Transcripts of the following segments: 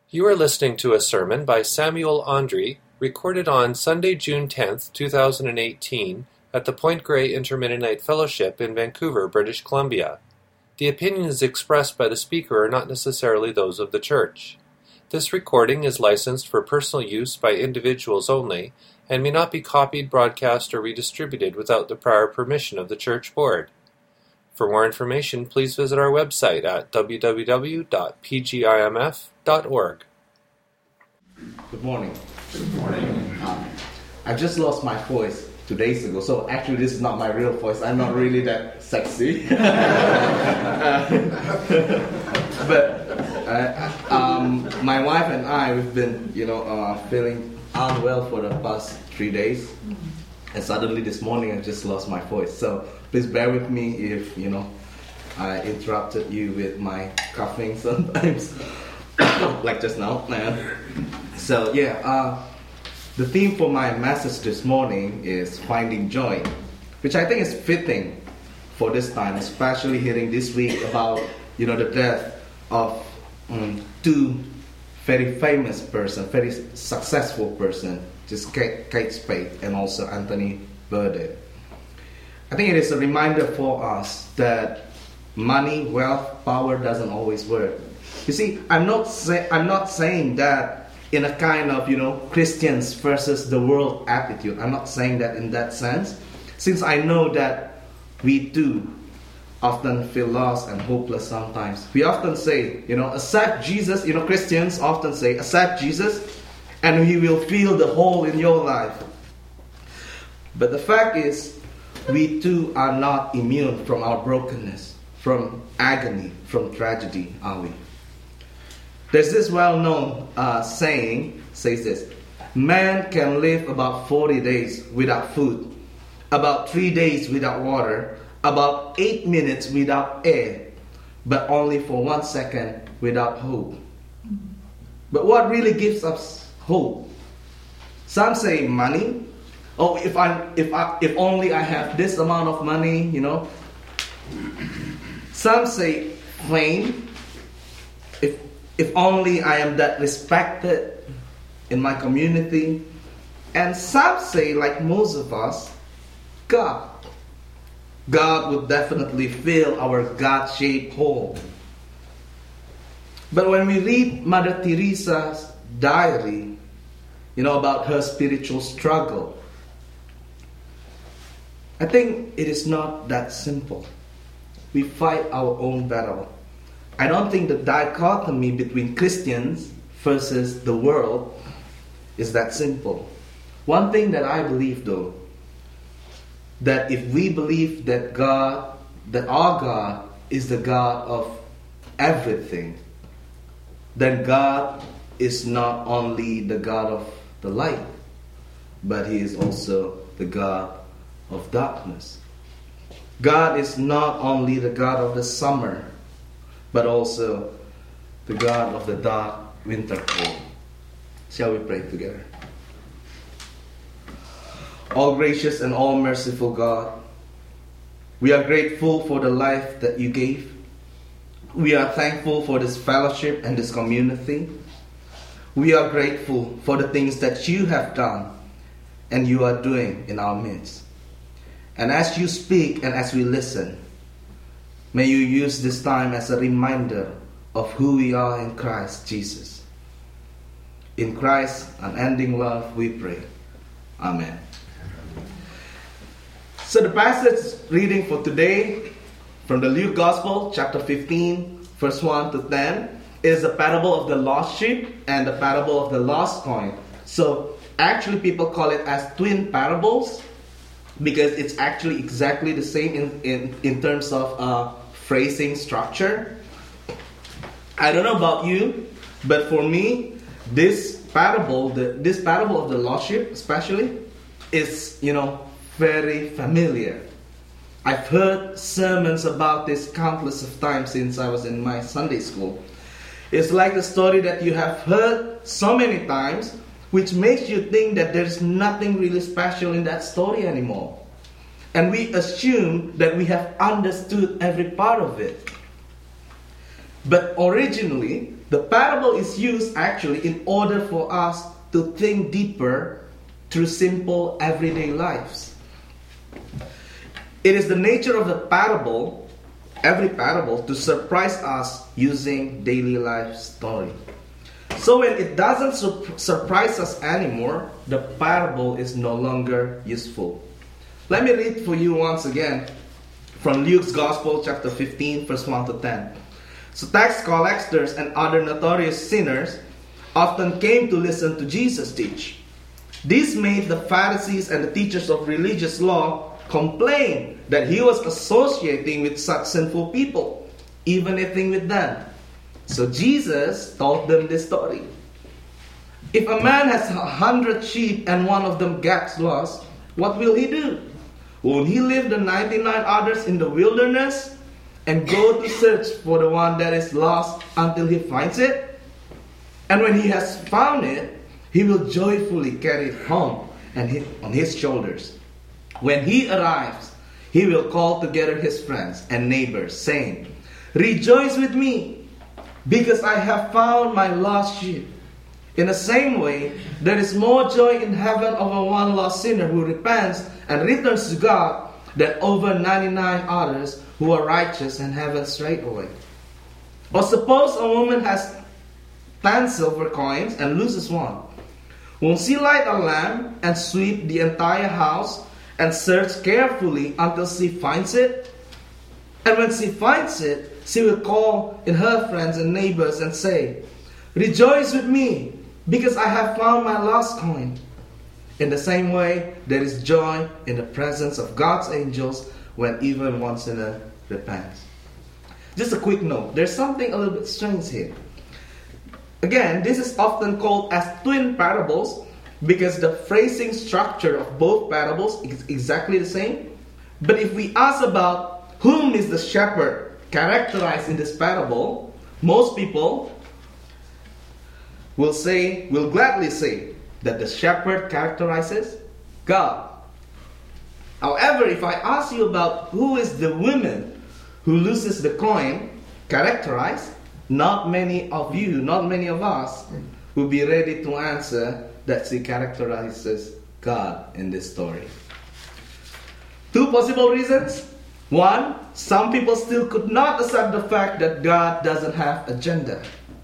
You are listening to a sermon by Samuel Andre, recorded on Sunday, June 10th, 2018, at the Point Grey Intermennonite Fellowship in Vancouver, British Columbia. The opinions expressed by the speaker are not necessarily those of the church. This recording is licensed for personal use by individuals only, and may not be copied, broadcast, or redistributed without the prior permission of the church board. For more information, please visit our website at www.pgimf.org. Good morning. Good morning. I just lost my voice 2 days ago, so actually this is not my real voice. I'm not really that sexy. But my wife and I, we've been, feeling unwell for the past 3 days. And suddenly this morning I just lost my voice. So please bear with me if, I interrupted you with my coughing sometimes. Like just now. So the theme for my message this morning is finding joy, which I think is fitting for this time, especially hearing this week about, the death of two very famous person, very successful person, just Kate Spade and also Anthony Bourdain. I think it is a reminder for us that money, wealth, power doesn't always work. You see, I'm not saying that in a kind of, Christians versus the world attitude. I'm not saying that in that sense, since I know that we too often feel lost and hopeless sometimes. We often say, accept Jesus. Christians often say, accept Jesus, and He will fill the hole in your life. But the fact is, we too are not immune from our brokenness, from agony, from tragedy, are we? There's this well-known saying, says this: man can live about 40 days without food, about 3 days without water, about 8 minutes without air, but only for 1 second without hope. But what really gives us hope? Some say money. Oh, if only I have this amount of money, Some say fame. If only I am that respected in my community. And some say, like most of us, God. God would definitely fill our God-shaped hole. But when we read Mother Teresa's diary, about her spiritual struggle, I think it is not that simple. We fight our own battle. I don't think the dichotomy between Christians versus the world is that simple. One thing that I believe, though, that if we believe that our God is the God of everything, then God is not only the God of the light, but He is also the God of darkness. God is not only the God of the summer, but also the God of the dark winter cold. Shall we pray together? All gracious and all merciful God, we are grateful for the life that You gave. We are thankful for this fellowship and this community. We are grateful for the things that You have done and You are doing in our midst. And as You speak and as we listen, may You use this time as a reminder of who we are in Christ Jesus. In Christ's unending love we pray. Amen. So the passage reading for today from the Luke Gospel, chapter 15, verse 1 to 10, is the parable of the lost sheep and the parable of the lost coin. So actually people call it as twin parables, because it's actually exactly the same in terms of phrasing structure. I don't know about you, but for me, this parable of the lost sheep especially, is, very familiar. I've heard sermons about this countless of times since I was in my Sunday school. It's like the story that you have heard so many times, which makes you think that there's nothing really special in that story anymore. And we assume that we have understood every part of it. But originally, the parable is used actually in order for us to think deeper through simple everyday lives. It is the nature of the parable, every parable, to surprise us using daily life story. So when it doesn't surprise us anymore, the parable is no longer useful. Let me read for you once again from Luke's Gospel, chapter 15, verse 1 to 10. So tax collectors and other notorious sinners often came to listen to Jesus teach. This made the Pharisees and the teachers of religious law complain that he was associating with such sinful people, even eating with them. So Jesus told them this story. If a man has 100 sheep and one of them gets lost, what will he do? Won't he leave the 99 others in the wilderness and go to search for the one that is lost until he finds it? And when he has found it, he will joyfully carry it home and on his shoulders. When he arrives, he will call together his friends and neighbors, saying, "Rejoice with me, because I have found my lost sheep." In the same way, there is more joy in heaven over one lost sinner who repents and returns to God than over 99 others who are righteous and heaven straight away. Or suppose a woman has 10 silver coins and loses one. Won't she light a lamp and sweep the entire house and search carefully until she finds it? And when she finds it, she will call in her friends and neighbors and say, "Rejoice with me, because I have found my lost coin." In the same way, there is joy in the presence of God's angels when even one sinner repents. Just a quick note, there's something a little bit strange here. Again, this is often called as twin parables because the phrasing structure of both parables is exactly the same. But if we ask about whom is the shepherd characterized in this parable, most people will gladly say that the shepherd characterizes God. However, if I ask you about who is the woman who loses the coin characterized, not many of us will be ready to answer that she characterizes God in this story. Two possible reasons. One, some people still could not accept the fact that God doesn't have a gender.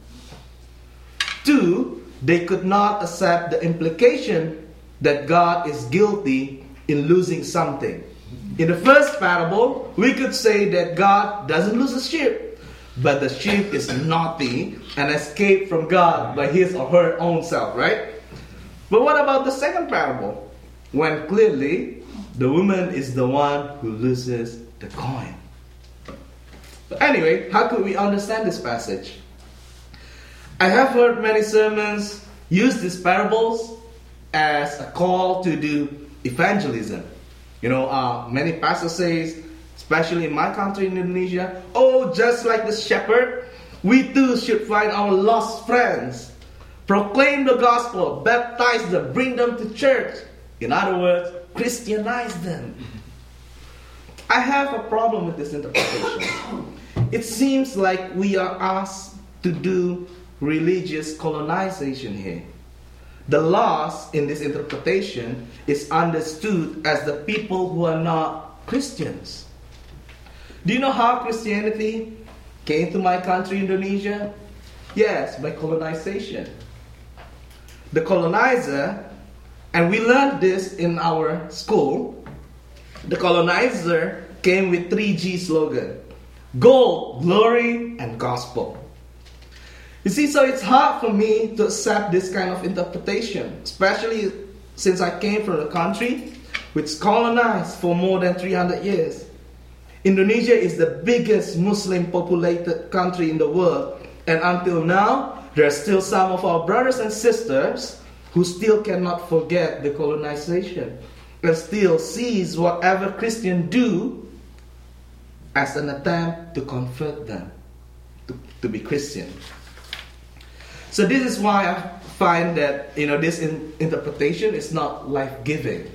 Two, they could not accept the implication that God is guilty in losing something. In the first parable, we could say that God doesn't lose a sheep, but the sheep is naughty and escaped from God by his or her own self, right? But what about the second parable? When clearly the woman is the one who loses the coin. But anyway, how could we understand this passage? I have heard many sermons use these parables as a call to do evangelism. Many pastors say, especially in my country, in Indonesia, just like the shepherd, we too should find our lost friends, proclaim the gospel, baptize them, bring them to church. In other words, Christianize them. I have a problem with this interpretation. It seems like we are asked to do religious colonization here. The lost in this interpretation is understood as the people who are not Christians. Do you know how Christianity came to my country, Indonesia? Yes, by colonization. The colonizer, and we learned this in our school, the colonizer came with 3G slogan: gold, glory, and gospel. You see, so it's hard for me to accept this kind of interpretation, especially since I came from a country which colonized for more than 300 years. Indonesia is the biggest Muslim populated country in the world, and until now, there are still some of our brothers and sisters who still cannot forget the colonization and still sees whatever Christians do as an attempt to convert them to be Christian. So this is why I find that this interpretation is not life-giving.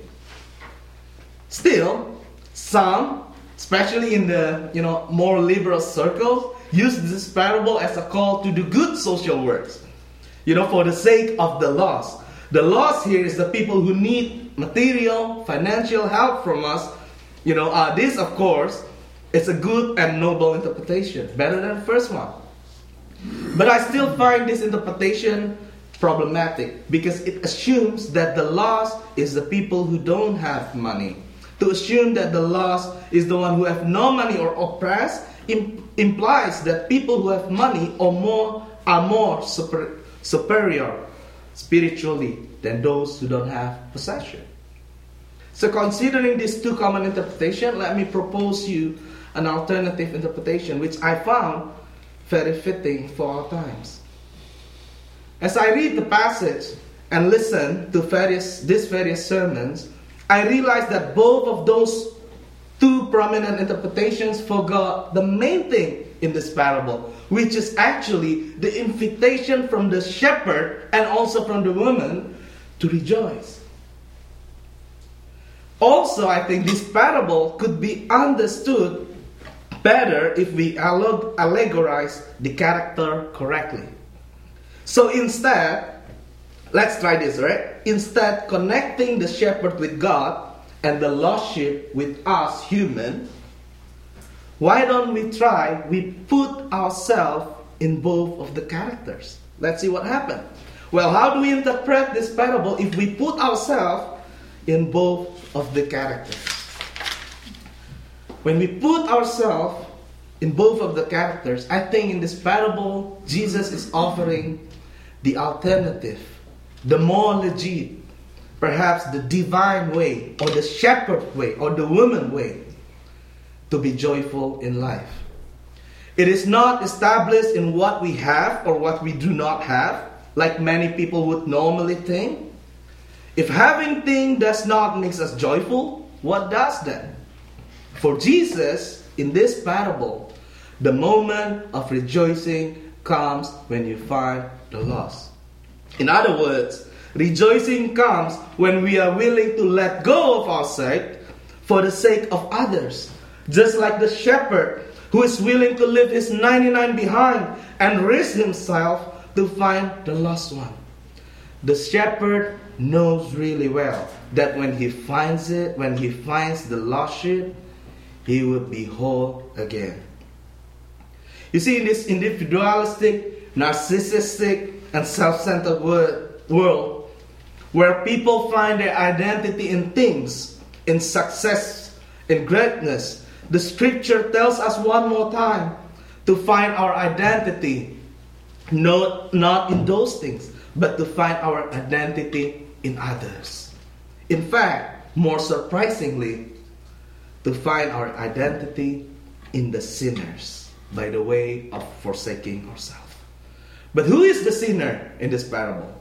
Still, some, especially in the more liberal circles, used this parable as a call to do good social works, for the sake of the lost. The lost here is the people who need material, financial help from us. This, of course, is a good and noble interpretation, better than the first one. But I still find this interpretation problematic because it assumes that the lost is the people who don't have money. To assume that the lost is the one who have no money or oppressed implies that people who have money or more are more superior spiritually than those who don't have possession. So considering these two common interpretations, let me propose you an alternative interpretation which I found very fitting for our times. As I read the passage and listen to these various sermons, I realized that both of those two prominent interpretations forgot the main thing in this parable, which is actually the invitation from the shepherd and also from the woman to rejoice. Also, I think this parable could be understood better if we allegorize the character correctly. So instead, let's try this, right? Instead, connecting the shepherd with God and the lost sheep with us human, why don't we put ourselves in both of the characters? Let's see what happens. Well, how do we interpret this parable if we put ourselves in both of the characters? When we put ourselves in both of the characters, I think in this parable, Jesus is offering the alternative, the more legit, perhaps the divine way, or the shepherd way, or the woman way, to be joyful in life. It is not established in what we have or what we do not have, like many people would normally think. If having things does not make us joyful, what does then? For Jesus, in this parable, the moment of rejoicing comes when you find the lost. In other words, rejoicing comes when we are willing to let go of our sake for the sake of others. Just like the shepherd who is willing to leave his 99 behind and risk himself to find the lost one. The shepherd knows really well that when he finds the lost sheep, he will be whole again. You see, in this individualistic, narcissistic, and self-centered world, where people find their identity in things, in success, in greatness, the scripture tells us one more time to find our identity not in those things, but to find our identity in others. In fact, more surprisingly, to find our identity in the sinners by the way of forsaking ourselves. But who is the sinner in this parable?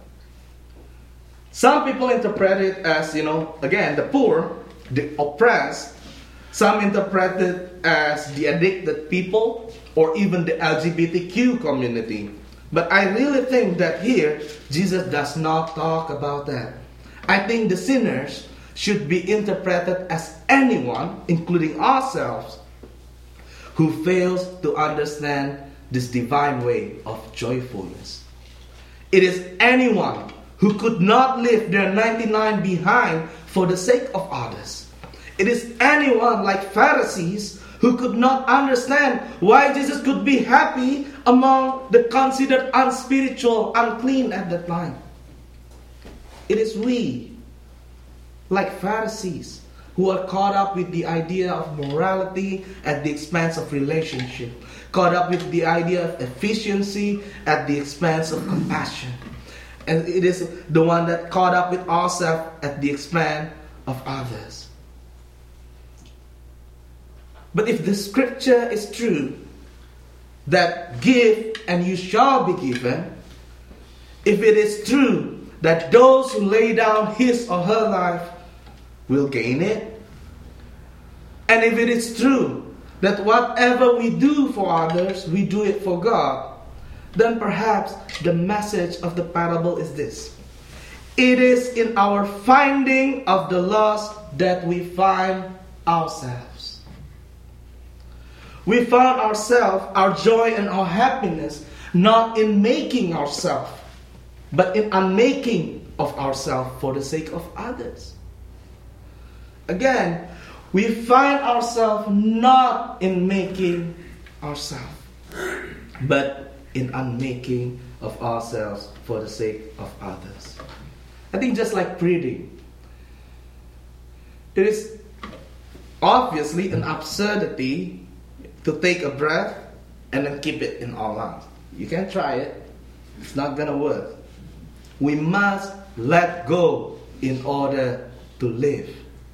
Some people interpret it as, again, the poor, the oppressed. Some interpret it as the addicted people or even the LGBTQ community. But I really think that here, Jesus does not talk about that. I think the sinners should be interpreted as anyone, including ourselves, who fails to understand this divine way of joyfulness. It is anyone who could not leave their 99 behind for the sake of others. It is anyone like Pharisees who could not understand why Jesus could be happy among the considered unspiritual, unclean at that time. It is we, like Pharisees, who are caught up with the idea of morality at the expense of relationship, caught up with the idea of efficiency at the expense of compassion. And it is the one that caught up with ourselves at the expense of others. But if the scripture is true, that give and you shall be given, if it is true that those who lay down his or her life will gain it, and if it is true that whatever we do for others, we do it for God, then perhaps the message of the parable is this: it is in our finding of the lost that we find ourselves. We found ourselves, our joy and our happiness, not in making ourselves, but in unmaking of ourselves for the sake of others. Again, we find ourselves not in making ourselves, but in unmaking of ourselves for the sake of others. I think just like breathing, it is obviously an absurdity to take a breath and then keep it in our lungs. You can try it. It's not going to work. We must let go in order to live.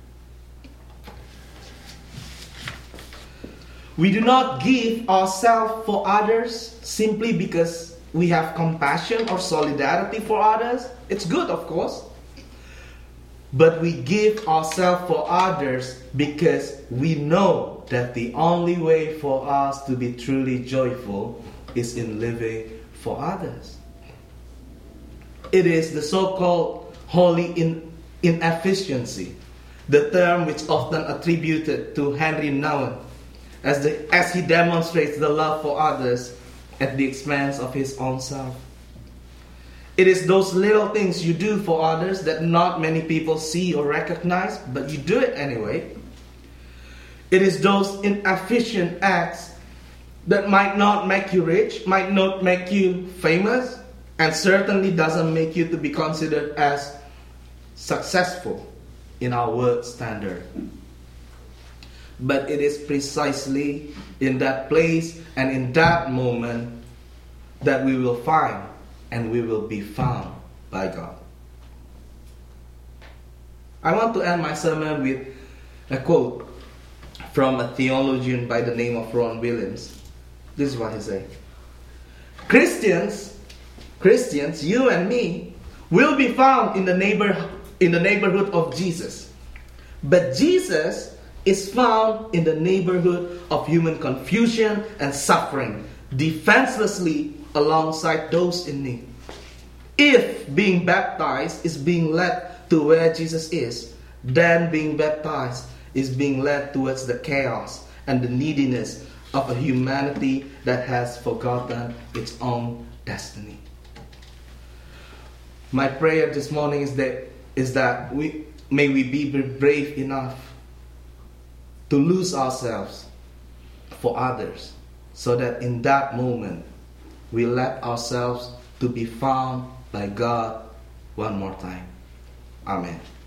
We do not give ourselves for others simply because we have compassion or solidarity for others. It's good, of course. But we give ourselves for others because we know that the only way for us to be truly joyful is in living for others. It is the so-called holy inefficiency, the term which often attributed to Henry Nouwen, as he demonstrates the love for others at the expense of his own self. It is those little things you do for others that not many people see or recognize, but you do it anyway. It is those inefficient acts that might not make you rich, might not make you famous, and certainly doesn't make you to be considered as successful in our world standard. But it is precisely in that place and in that moment that we will find and we will be found by God. I want to end my sermon with a quote from a theologian by the name of Ron Williams. This is what he said. Christians, you and me, will be found in the neighborhood of Jesus. But Jesus is found in the neighborhood of human confusion and suffering, defenselessly alongside those in need. If being baptized is being led to where Jesus is, then being baptized is being led towards the chaos and the neediness of a humanity that has forgotten its own destiny. My prayer this morning is that may we be brave enough to lose ourselves for others, so that in that moment we let ourselves to be found by God one more time. Amen.